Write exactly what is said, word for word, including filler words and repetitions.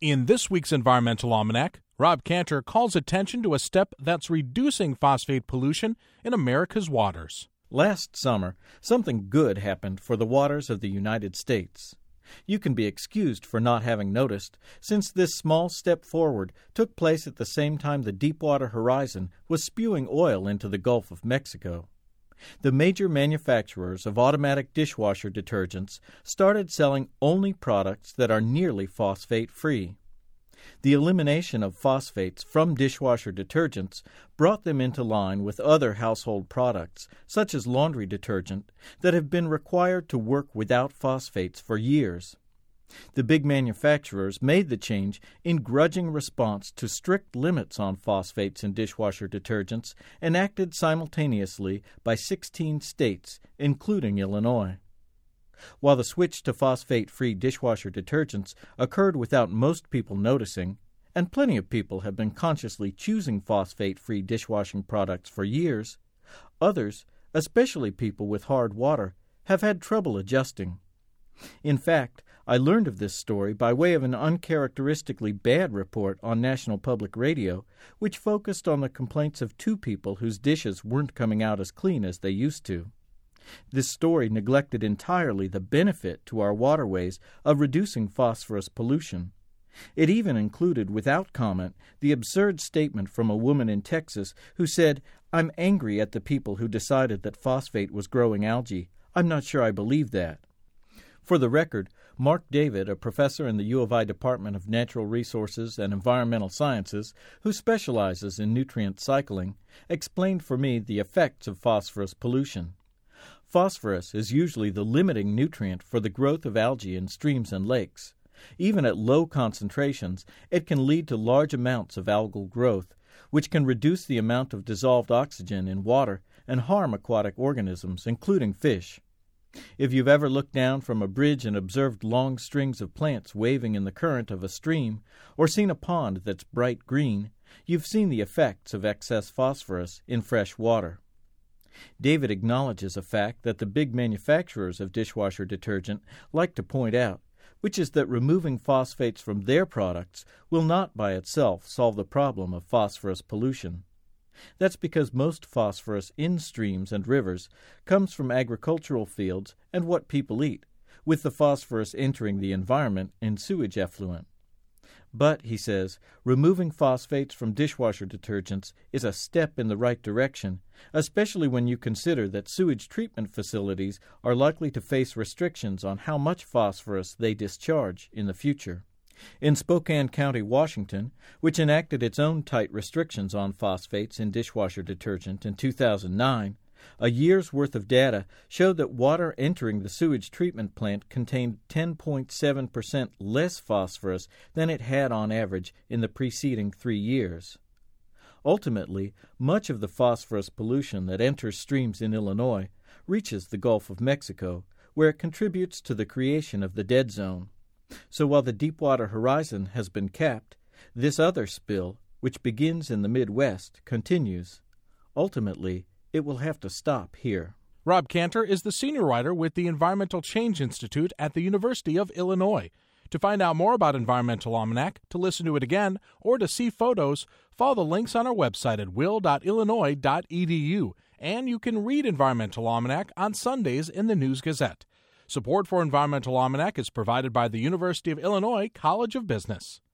In this week's Environmental Almanac, Rob Cantor calls attention to a step that's reducing phosphate pollution in America's waters. Last summer, something good happened for the waters of the United States. You can be excused for not having noticed, since this small step forward took place at the same time the Deepwater Horizon was spewing oil into the Gulf of Mexico. The major manufacturers of automatic dishwasher detergents started selling only products that are nearly phosphate-free. The elimination of phosphates from dishwasher detergents brought them into line with other household products, such as laundry detergent, that have been required to work without phosphates for years. The big manufacturers made the change in grudging response to strict limits on phosphates in dishwasher detergents enacted simultaneously by sixteen states, including Illinois. While the switch to phosphate-free dishwasher detergents occurred without most people noticing, and plenty of people have been consciously choosing phosphate-free dishwashing products for years, others, especially people with hard water, have had trouble adjusting. In fact, I learned of this story by way of an uncharacteristically bad report on National Public Radio, which focused on the complaints of two people whose dishes weren't coming out as clean as they used to. This story neglected entirely the benefit to our waterways of reducing phosphorus pollution. It even included, without comment, the absurd statement from a woman in Texas who said, "I'm angry at the people who decided that phosphate was growing algae. I'm not sure I believe that." For the record, Mark David, a professor in the U of I Department of Natural Resources and Environmental Sciences, who specializes in nutrient cycling, explained for me the effects of phosphorus pollution. Phosphorus is usually the limiting nutrient for the growth of algae in streams and lakes. Even at low concentrations, it can lead to large amounts of algal growth, which can reduce the amount of dissolved oxygen in water and harm aquatic organisms, including fish. If you've ever looked down from a bridge and observed long strings of plants waving in the current of a stream, or seen a pond that's bright green, you've seen the effects of excess phosphorus in fresh water. David acknowledges a fact that the big manufacturers of dishwasher detergent like to point out, which is that removing phosphates from their products will not by itself solve the problem of phosphorus pollution. That's because most phosphorus in streams and rivers comes from agricultural fields and what people eat, with the phosphorus entering the environment in sewage effluent. But, he says, removing phosphates from dishwasher detergents is a step in the right direction, especially when you consider that sewage treatment facilities are likely to face restrictions on how much phosphorus they discharge in the future. In Spokane County, Washington, which enacted its own tight restrictions on phosphates in dishwasher detergent in two thousand nine, a year's worth of data showed that water entering the sewage treatment plant contained ten point seven percent less phosphorus than it had on average in the preceding three years. Ultimately, much of the phosphorus pollution that enters streams in Illinois reaches the Gulf of Mexico, where it contributes to the creation of the dead zone. So while the Deepwater Horizon has been capped, this other spill, which begins in the Midwest, continues. Ultimately, it will have to stop here. Rob Cantor is the senior writer with the Environmental Change Institute at the University of Illinois. To find out more about Environmental Almanac, to listen to it again, or to see photos, follow the links on our website at will dot illinois dot e d u. And you can read Environmental Almanac on Sundays in the News Gazette. Support for Environmental Almanac is provided by the University of Illinois College of Business.